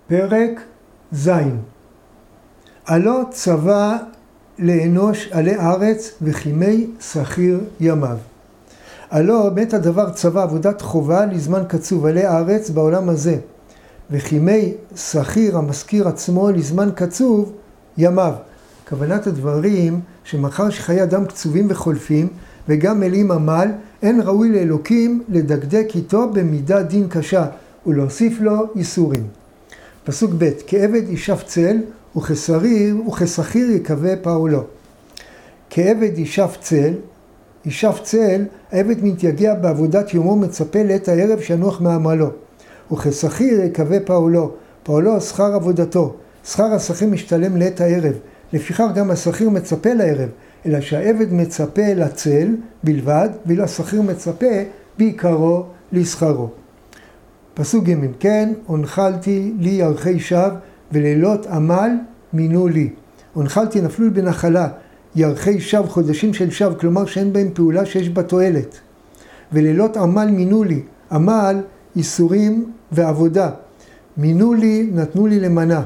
פרק ז' הלא צבא לאנוש עלי ארץ וכימי שכיר ימיו. הלא בית הדבר צבא עבודת חובה לזמן קצוב עלי הארץ בעולם הזה, וכימי שכיר המזכיר עצמו לזמן קצוב ימיו. כוונת הדברים שמאחר שחיי אדם קצובים וחולפים וגם מלאים עמל, אין ראוי לאלוקים לדקדק איתו במידה דין קשה ולהוסיף לו איסורים. פסוק ב' כעבד ישב צל וכשכיר יקווה פעולו. כעבד ישב צל, העבד מתייגע בעבודת יומו, מצפה לעת הערב שינוח מעמלו. וכשכיר יקווה פעולו שכר עבודתו. שכר השכיר משתלם לעת הערב, לפיכך גם השכיר מצפה לערב, אלא שהעבד מצפה לצל בלבד, ואילו השכיר מצפה בעיקרו לשכרו. פסוק ג' כן, הונחלתי לי ירחי שווא ולילות עמל מינו לי. הונחלתי נפלו לי בנחלה, ירחי שווא חודשים של שווא, כלומר שאין בהם פעולה שיש בה תועלת. ולילות עמל מינו לי, עמל איסורים ועבודה. מינו לי, נתנו לי למנה.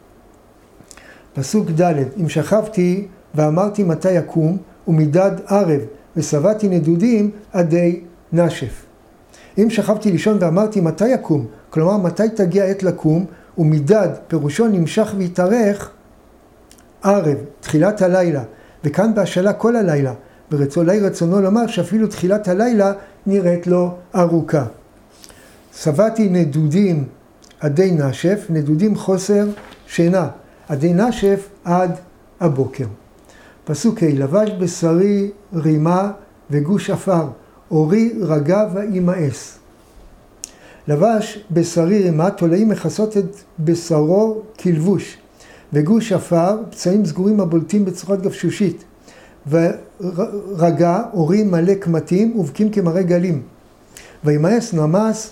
פסוק ד' אם שכבתי ואמרתי מתי יקום, ומידד ערב ושבעתי נדודים עדי נשף. אם שכבתי לישון ואמרתי מתי יקום, כלומר מתי תגיע עת לקום, ומידד פירושו נמשך והתארך ערב, תחילת הלילה, וכאן בהשאלה כל הלילה, רצונו לומר שאפילו תחילת הלילה נראית לו ארוכה. שבעתי נדודים עדי נשף, נדודים חוסר שינה, עדי נשף עד הבוקר. פסוק ה' לבש בשרי רימה וגוש עפר, אורי רגע וימאס. לבש בשרי רימה, תולעים מכסות את בשרו כלבוש, וגוש עפר, פצעים סגורים הבולטים בצורת גבשושית, ורגע, אורי מלא קמטים ובקים כמראה גלים. וימאס נמס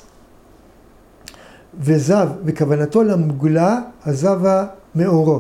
וזב, וכוונתו למוגלה עזבה מאורו.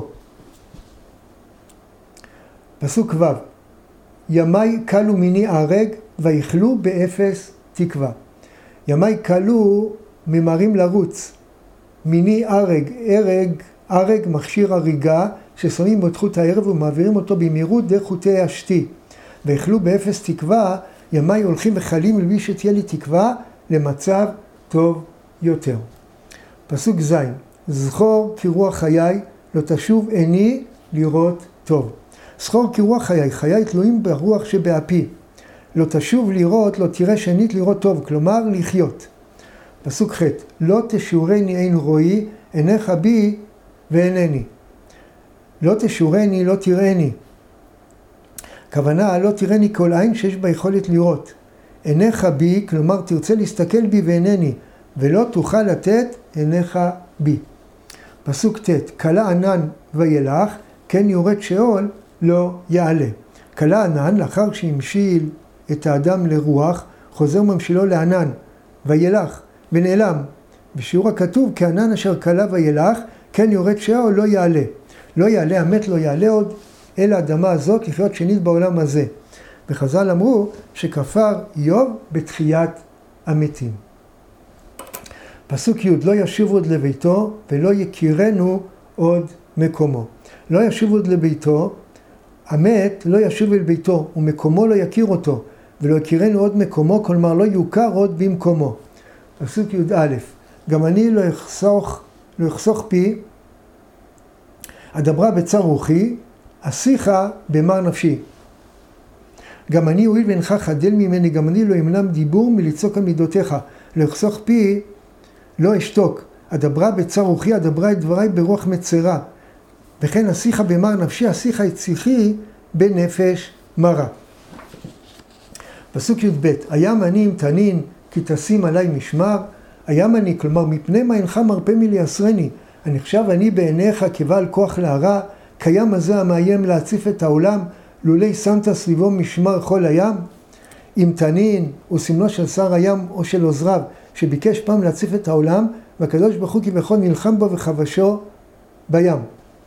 פסוק ו' ימי קלו מיני ארג ויכלו באפס תקווה. ימי קלו ממהרים לרוץ. מיני ארג מכשיר הריגה ששמים בו את חוט הערב ומעבירים אותו במהירות דרך חוטי השתי. ויכלו באפס תקווה, ימי הולכים וחלים לבלי שתהיה לי תקווה למצב טוב יותר. פסוק ז' זכור כי רוח חיי לא תשוב עיני לראות טוב. זכור כי רוח חיי תלויים ברוח שבאפי. לא תשוב לראות, לא תראה שנית לראות טוב, כלומר לחיות. פסוק ח' לא תשורני עין רואי, עיניך בי ואינני. לא תשורני, לא תראני. כוונה, לא תראני כל עין שיש בה יכולת לראות. עיניך בי, כלומר תרצה להסתכל בי ואינני, ולא תוכל לתת עיניך בי. פסוק ט' קלה ענן וילך, כן יורד שאול לא יעלה. קלה ענן, לאחר שהמשיל את האדם לרוח, חוזר ממשילו לענן, וילך, ונעלם. בשיעור הכתוב, כענן אשר קלה וילך, כן יורד שאול לא יעלה. לא יעלה, המת לא יעלה עוד, אל האדמה הזאת לחיות שנית בעולם הזה. וחז"ל אמרו שכפר איוב בתחיית המתים. פסוק י' לא ישוב עוד לביתו ולא יכירנו עוד מקומו. לא ישוב עוד לביתו, המת לא ישוב אל ביתו ומקומו לא יכיר אותו ולא יכירנו עוד מקומו, כלומר לא יוכר עוד במקומו. פסוק י' גם אני לא יחסוך פי, אדברה בצר רוחי, אשיחה במר נפשי. גם אני הואיל ואינך חדל ממני, גם אני לא אמנע דיבור מלצעוק על מידותיך. לא יחסוך פי, לא אשתוק. אדברה בצר רוחי, אדברה את דבריי ברוח מצרה. וכן אשיחה במר נפשי, אשיחה את שיחי בנפש מרה. פסוק י"ב הים אני אם תנין כי תשים עליי משמר. הים אני, כלומר מפני מה אינך מרפא מלייסרני. הנחשב אני בעיניך כבעל כוח להרע, קיים הזה המאיים להציף את העולם, לולי שמת סביבו משמר כל הים. אם תנין הוא סמלו של שר הים או של עוזריו, שביקש פעם להציף את העולם, והקדוש ברוך הוא כביכול נלחם בו וחבשו בים.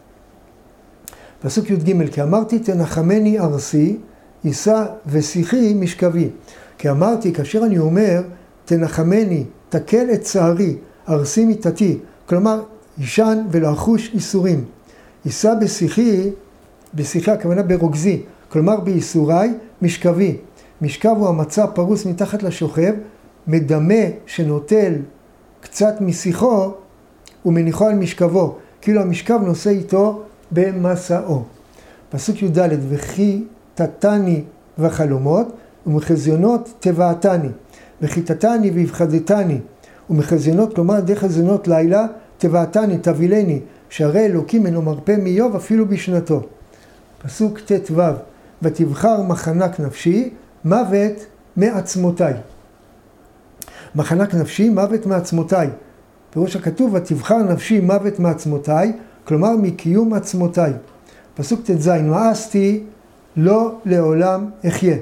פסוק י"ג כי אמרתי תנחמני ארסי, יישא ושיחי משכבי. כי אמרתי, כאשר אני אומר תנחמני, תקל את צערי, ארסי מיתתי, כלומר ישן ולא אחוש איסורים. יישא בשיחי הכוונה ברוגזי, כלומר בייסורי משכבי. משכב הוא המצע פרוס מתחת לשוכב, מדמה שנוטל קצת משיחו ומניחו על משכבו, כאילו המשכב נושא איתו במסעו. פסוק י"ד, וכי תתני וחלומות ומחזיונות תבעתני, וכי תתני והפחדתני ומחזיונות, כלומר דרך חזיונות לילה, תבעתני, תבילני, שהרי אלוקים אינו מרפא מאיוב אפילו בשנתו. פסוק ט"ו, ותבחר מחנק נפשי, מוות מעצמותיי. מחנק נפשי, מוות מעצמותיי. פירוש הכתוב, ותבחר נפשי מוות מעצמותיי, כלומר מקיום עצמותיי. פסוק ט"ז, מאסתי לא לעולם אחיה.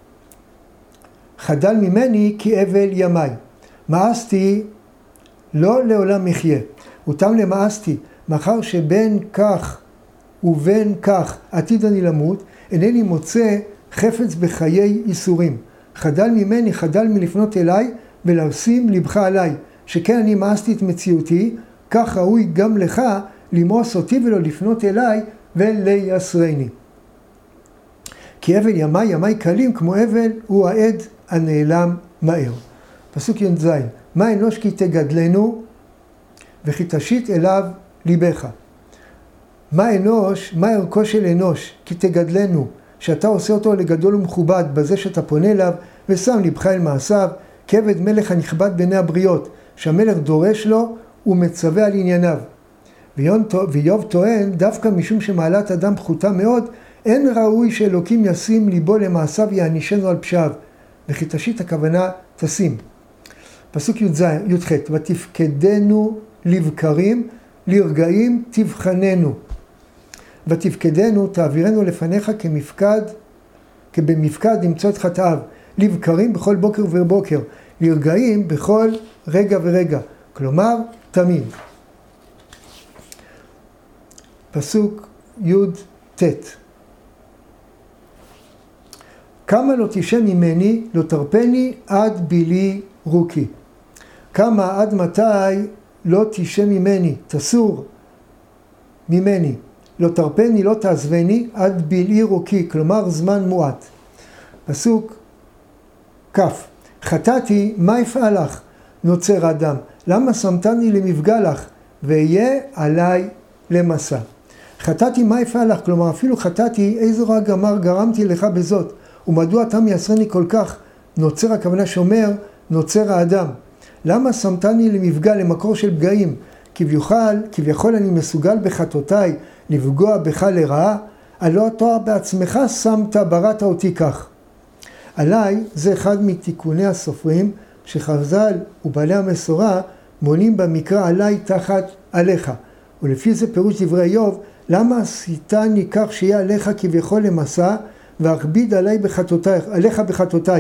חדל ממני כי אבל ימיי. מאסתי לא לעולם אחיה. אותם למאסתי, מאחר שבין כך ובין כך עתיד אני למות, אינני מוצא חפץ בחיי איסורים. חדל ממני, חדל מלפנות אליי ולשים לבך עליי, שכן אני מאסתי את מציאותי, כך ראוי גם לך למאוס אותי ולא לפנות אליי ולייסרני. כי אבל ימיי, ימיי קלים כמו אבל הוא העד הנעלם מהר. פסוק י"ז, מה אנוש כי תגדלנו וכי תשית אליו ליבך. מה אנוש, מה ערכו של אנוש כי תגדלנו, שאתה עושה אותו לגדול ומכובד בזה שאתה פונה אליו ושם לבך אל מעשיו, כבד מלך הנכבד בעיני הבריות, שהמלך דורש לו ומצווה על ענייניו. ואיוב טוען, דווקא משום שמעלת אדם פחותה מאוד, אין ראוי שאלוקים ישים ליבו למעשיו יענישנו על פשעיו. וכי תשית הכוונה תשים. פסוק י"ח, ותפקדנו לבקרים, לרגעים תבחננו. ותפקדנו, תעבירנו לפניך כבמפקד למצוא את חטאיו. לבקרים בכל בוקר ובוקר, לרגעים בכל רגע ורגע. כלומר, תמיד. פסוק י"ט, כמה לא תשם ממני, לא תרפני עד בילי רוקי. כמה עד מתי לא תשם ממני, תסור ממני, לא תרפני, לא תעזבני, עד בילי רוקי, כלומר זמן מועט. פסוק כ', חטאתי, מה יפעל לך? נוצר אדם, למה שמתני למפגע לך, ואהיה עליי למסע. חטאתי, מה יפעל לך? כלומר, אפילו חטאתי, איזו רע גרמתי לך בזאת, ומדוע אתה מייסרני כל כך? נוצר הכוונה שאומר, נוצר האדם. למה שמתני למפגע, למקור של פגעים? כביכול אני מסוגל בחטאותיי לפגוע בך לרעה, הלא אתה בעצמך שמת, בראת אותי כך. עליי זה אחד מתיקוני הסופרים שחז"ל ובעלי המסורה מונים במקרא עליי תחת עליך. ולפי זה פירוש דברי איוב, למה עשיתני כך שיהיה עליך כביכול למסע והכביד עליך בחטאותיי.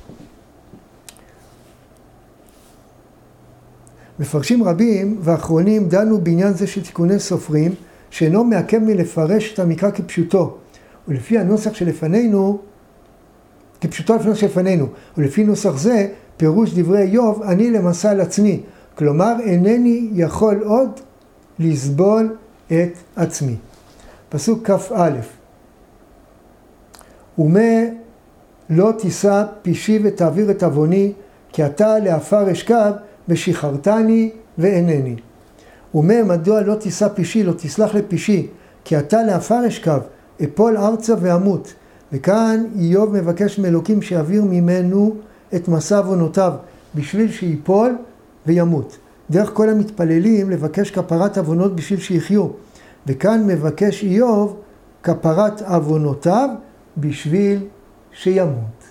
מפרשים רבים ואחרונים דנו בעניין זה של תיקוני סופרים שאינו מעכב מלפרש את המקרא כפשוטו, ולפי הנוסח שלפנינו, כפשוטו לפני שלפנינו, ולפי נוסח זה פירוש דברי איוב, אני למסע על עצמי, כלומר אינני יכול עוד לסבול את עצמי. פסוק כ"א, ומה לא תישא פישי ותעביר את עווני, כי אתה לעפר אשכב ושחררתני ואינני. ומה מדוע לא תישא פישי, לא תסלח לפישי, כי אתה לעפר אשכב, אפול ארצה ואמות. וכאן איוב מבקש מאלוקים שיעביר ממנו את מסע עוונותיו, בשביל שיפול וימות. דרך כל המתפללים לבקש כפרת עוונות בשביל שיחיו. וכאן מבקש איוב כפרת עוונותיו בשביל שימות.